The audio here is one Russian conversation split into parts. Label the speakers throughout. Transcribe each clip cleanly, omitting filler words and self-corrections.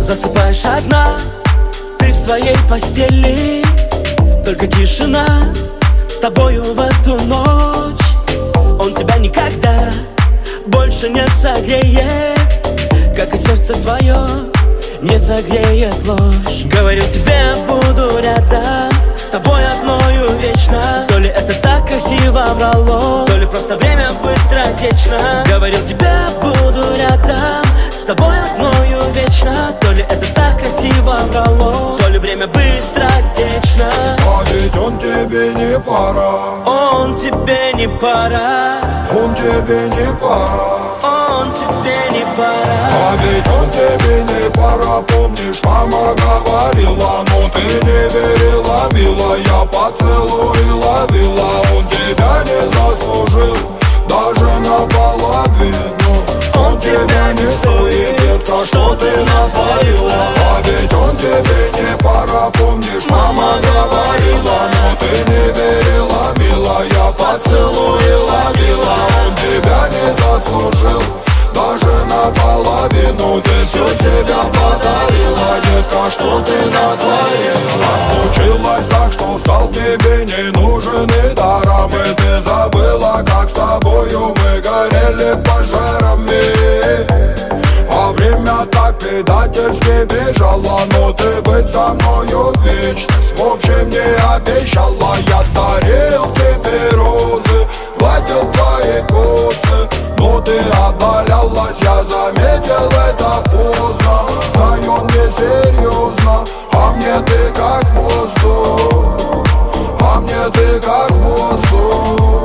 Speaker 1: Засыпаешь одна, ты в своей постели, только тишина с тобою в эту ночь. Он тебя никогда больше не согреет, как и сердце твое не согреет ложь. Говорил тебе, буду рядом с тобой одною вечно. То ли это так красиво врало, то ли просто время быстротечно. Говорил тебе, буду рядом с тобой одною вечно. То ли это так красиво врало, то ли время быстротечно.
Speaker 2: А ведь он тебе не пора,
Speaker 1: он тебе не пора,
Speaker 2: он тебе не пора,
Speaker 1: он тебе не пора.
Speaker 2: а ведь он тебе не пора. Помнишь, мама говорила, но ты не верила, милая, поцелуй ловила. Он тебя не заслужил даже наполовину. Он тебя не стоит, детка, что ты натворила. А ведь он тебе не пора. Помнишь, мама говорила, но ты не верила, милая, поцелуй ловила. Он тебя не заслужил даже наполовину. Ты все себя подарила, детка, что ты натворила. Случилось так, что стал тебе не нужен и даром. И ты забыла, как с тобою мы горели пожарами. А время так предательски бежало, но ты быть со мною вечность в общем не обещала. Я дарил тебе розы, гладил твои косы, но ты отдалялась, я заметил это поздно. Знаю, он не серьезно, а мне ты как воздух, а мне ты как воздух.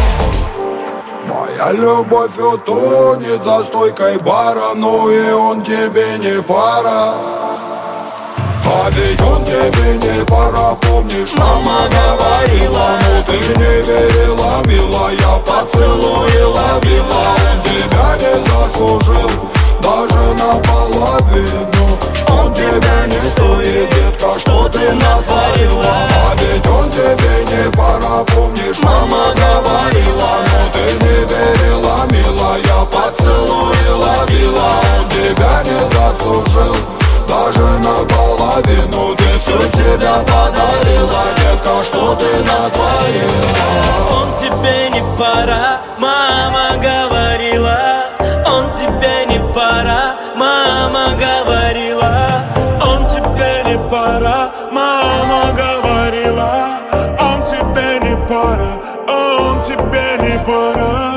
Speaker 2: Моя любовь утонет за стойкой бара, но и он тебе не пара. А ведь он тебе не пора. Помнишь, мама говорила, но ты не верила, милая, поцелуй ловила. Он тебя не заслужил даже наполовину. Он тебя не стоит, детка, что ты натворила. А ведь он тебе не пора. Помнишь, мама говорила, но ты не верила, милая, поцелуй ловила. Он тебя не заслужил даже наполовину. Ты все себя подарила, детка, что ты натворила.
Speaker 1: Он тебе не пора, мама говорила. Он тебе не пора, мама говорила.
Speaker 3: Он тебе не пора, мама говорила. Он тебе не пора, он тебе не пора.